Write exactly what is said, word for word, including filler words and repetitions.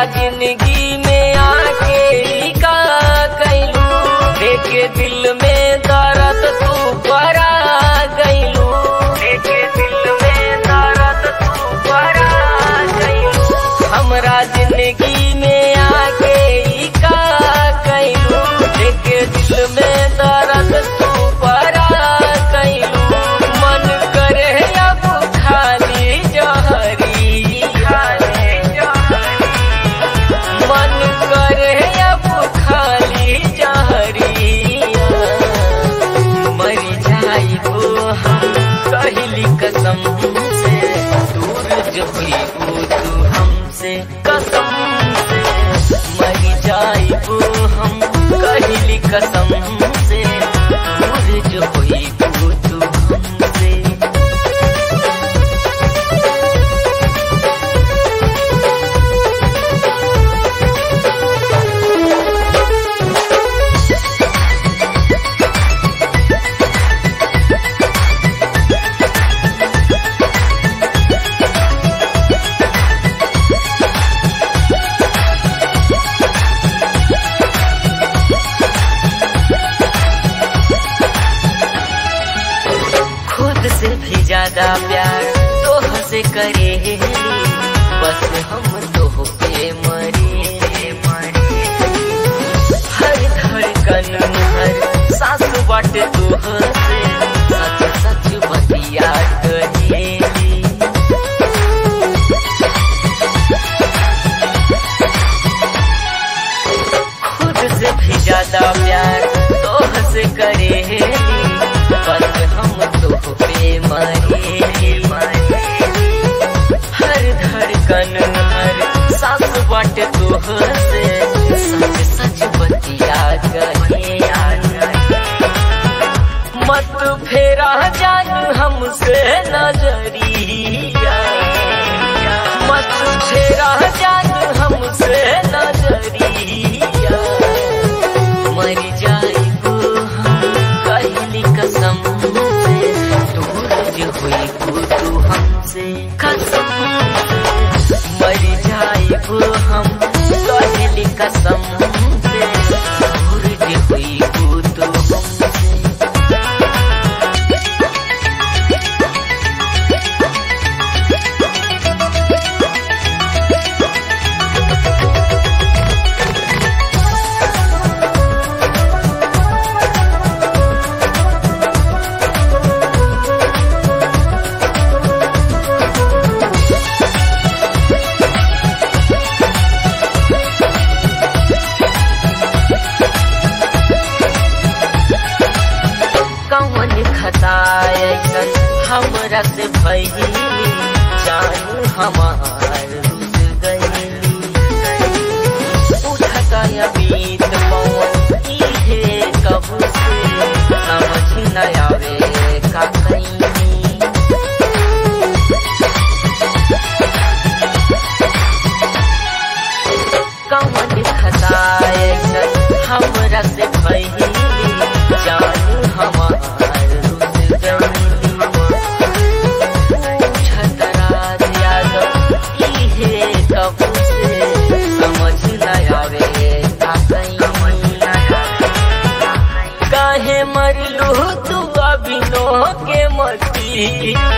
जिंदगी में आके का कैलू, देखे दिल में दर्द तू बरा गईलू, देखे दिल में दर्द तू बरा गईलू। हमरा जिंदगी में आके का कैलू, देखे दिल में दर्द तू बरा गईलू। मन करे अब खाली जहरी, मन करे अब खाली जहरिया। मर जाइबो हम कहली कसम से, दूर जो हुई तू हमसे कसम से। मर जाइबो हम कहली कसम से, दूर जो हुई तू हमसे। से भी ज्यादा प्यार तोह से करे, बस हम तोह पे मरे मरे। हर धड़कन हर सांस बाटे तोह से, सच सच बतिया कहेली। खुद से भी ज्यादा प्यार तोह से करेली, बस हम तोह पे मरे मरे। हर धड़कन हर सांस बाटे तोह से, सच सच बतिया कहे। मत फेरा जान हमसे नजरिया, मत फेरा जान हमसे नजरिया। मर जाइबो हम कहली कसम से, दूर जो हुई तू हमसे कसम से। मर जाइबो हम कहली कसम से, दूर जो हुई तू हमसे। कौन खता ऐसन हमरा से भइली, जान हमार रुस गइली। उठता अबीत पवन इहे कब से, समझ न आवे का कहीं। कौन खता ऐसन हमरा से भइली, जान हमार मरलू तू अभिनो के मती।